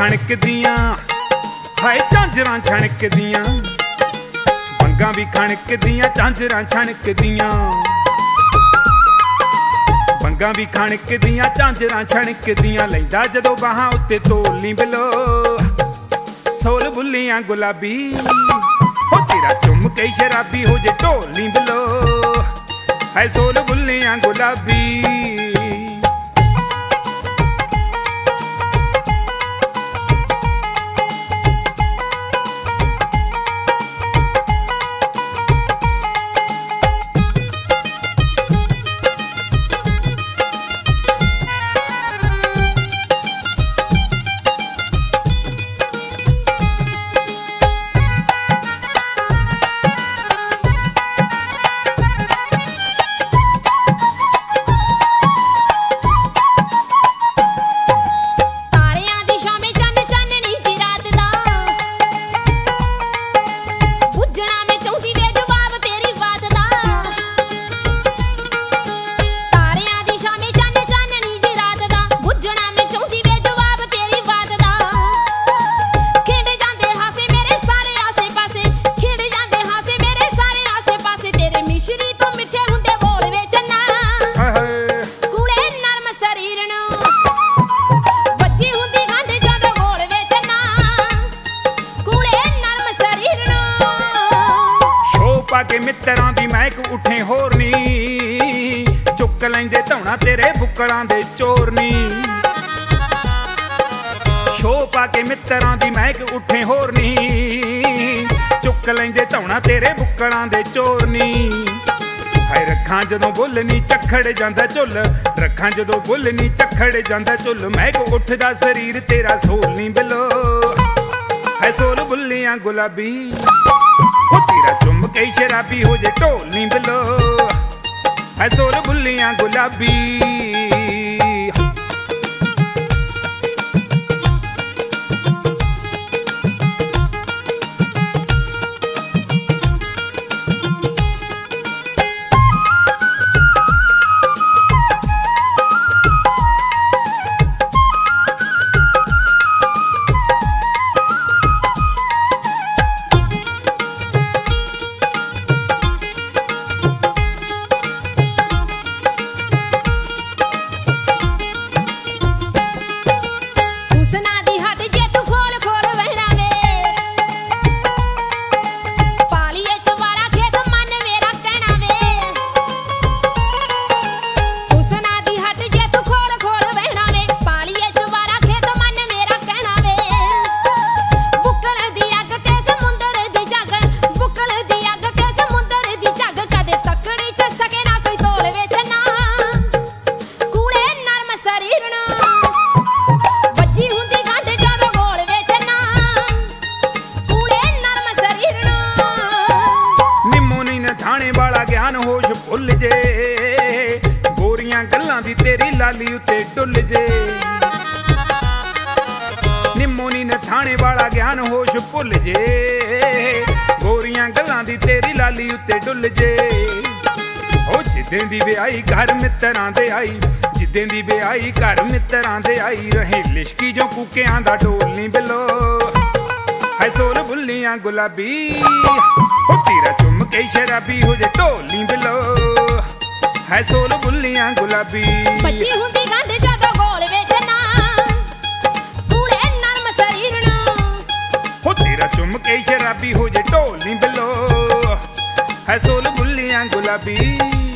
खणकदियां हाय झांजरां छणकदियां बंगां भी खणकदियां झांजरां छणकदियां बंगां भी खणकदियां झांजरां छणकदियां लैंदा जदों बाहां उत्ते तोलनी बिलो सोल बुल्लियां गुलाबी हो तेरा चुम के शराबी हो जे ढोलनी बिलो है सोल बुल्लियां गुलाबी के मित्तरां दी महक उठे होरनी चुक लैंदे धौना तेरे बुक्कलां दे चोरनी शो पा के मित्तरां दी महक उठे होरनी चुक लैंदे धौना तेरे बुक्कलां दे चोरनी हाय रखां जदों बुल्लनी झखड़ जांदा झुल रखां जदों बुल्लनी झखड़ जांदा झुल महक उठदा शरीर तेरा सोलनी बिलो है सोल बुल्लियां गुलाबी हो तेरा चुम के शराबी हो जे ढोलनी बिलो है सोल बुल्लियां गुलाबी होश भुल जे गोरियां गल्लां दी तेरी लाली उत्ते डुल जे निम्मो नी नठाणे वाला ज्ञान होश भुल जे गोरियां गल्लां दी तेरी लाली उत्ते डुल जे ओ जिद्दें दी ब्याही घर मित्तरां दे आई जिद्दें दी ब्याही घर मित्तरां दे आई रहे लिशकी जो कूकियां दा ढोलनी बिलो है सोल बुल्लियां गुलाबी हो तेरा चुम के शराबी हो जे ढोलनी बिलो है सोल बुल्लियां गुलाबी बच्ची हुंदी गंढ जदों गोल विच ना कूड़े नरम शरीर नूं हो तेरा चुम के शराबी हो जे ढोलनी बिलो है सोल बुल्लियां गुलाबी।